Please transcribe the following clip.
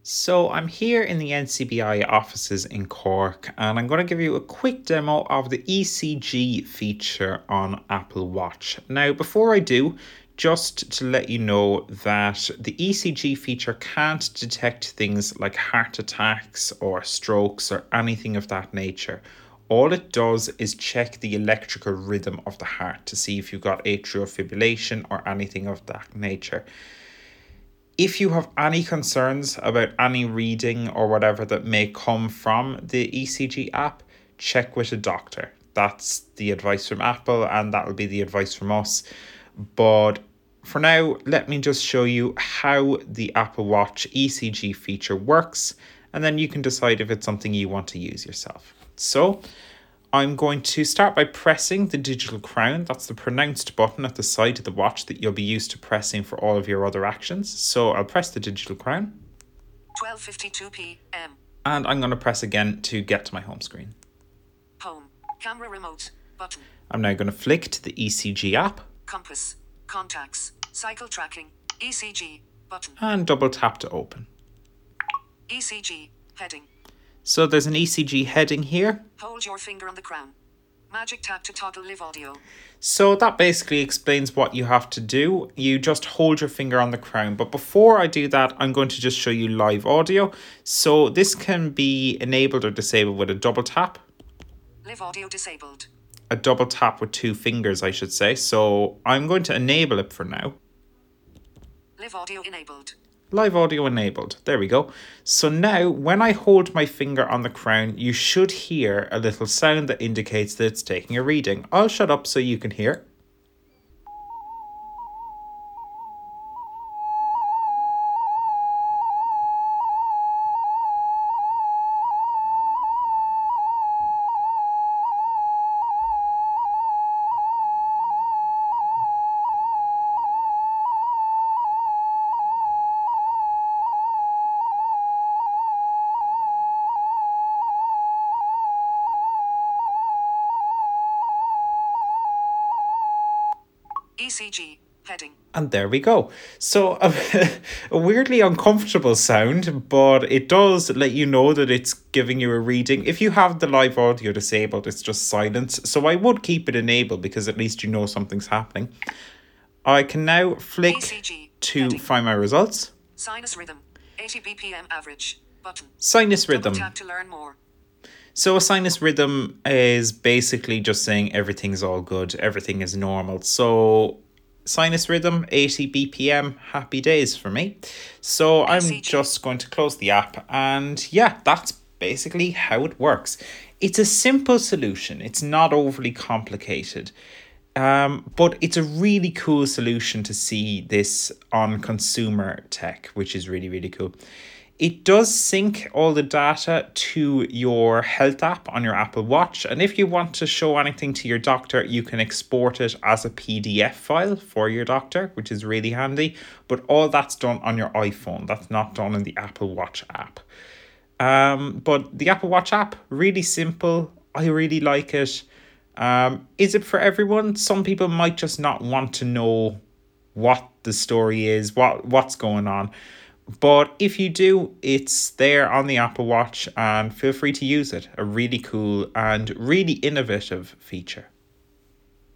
So I'm here in the NCBI offices in Cork and I'm going to give you a quick demo of the ECG feature on Apple Watch. Now, before I do, just to let you know that the ECG feature can't detect things like heart attacks or strokes or anything of that nature. All it does is check the electrical rhythm of the heart to see if you've got atrial fibrillation or anything of that nature. If you have any concerns about any reading or whatever that may come from the ECG app, check with a doctor. That's the advice from Apple and that'll be the advice from us. But for now, let me just show you how the Apple Watch ECG feature works, and then you can decide if it's something you want to use yourself. So I'm going to start by pressing the digital crown. That's the pronounced button at the side of the watch that you'll be used to pressing for all of your other actions. So I'll press the digital crown. 12:52 p.m. And I'm going to press again to get to my home screen. Home. Camera remote. Button. I'm now going to flick to the ECG app. Compass. Contacts. Cycle tracking. ECG. Button. And double tap to open. ECG. Heading. So there's an ECG heading here. Hold your finger on the crown. Magic tap to toggle live audio. So that basically explains what you have to do. You just hold your finger on the crown. But before I do that, I'm going to just show you live audio. So this can be enabled or disabled with a double tap. Live audio disabled. A double tap with two fingers, I should say. So I'm going to enable it for now. Live audio enabled. Live audio enabled. There we go. So now when I hold my finger on the crown, you should hear a little sound that indicates that it's taking a reading. I'll shut up so you can hear. ECG. Heading. And there we go. So a weirdly uncomfortable sound, but it does let you know that it's giving you a reading. If you have the live audio disabled, it's just silence. So I would keep it enabled because at least you know something's happening. I can now flick ECG. to Heading. find my results. Sinus rhythm. 80 BPM average. Button. Sinus rhythm. Double tap to learn more. So a sinus rhythm is basically just saying everything's all good, everything is normal. So sinus rhythm, 80 BPM, happy days for me. So I'm ECG. just going to close the app and yeah, that's basically how it works. It's a simple solution. It's not overly complicated. But it's a really cool solution to see this on consumer tech, which is really, really cool. It does sync all the data to your health app on your Apple Watch. And if you want to show anything to your doctor, you can export it as a PDF file for your doctor, which is really handy. But all that's done on your iPhone. That's not done in the Apple Watch app. But the Apple Watch app, really simple. I really like it. Is it for everyone? Some people might just not want to know what the story is, what's going on. But if you do, it's there on the Apple Watch and feel free to use it. A really cool and really innovative feature.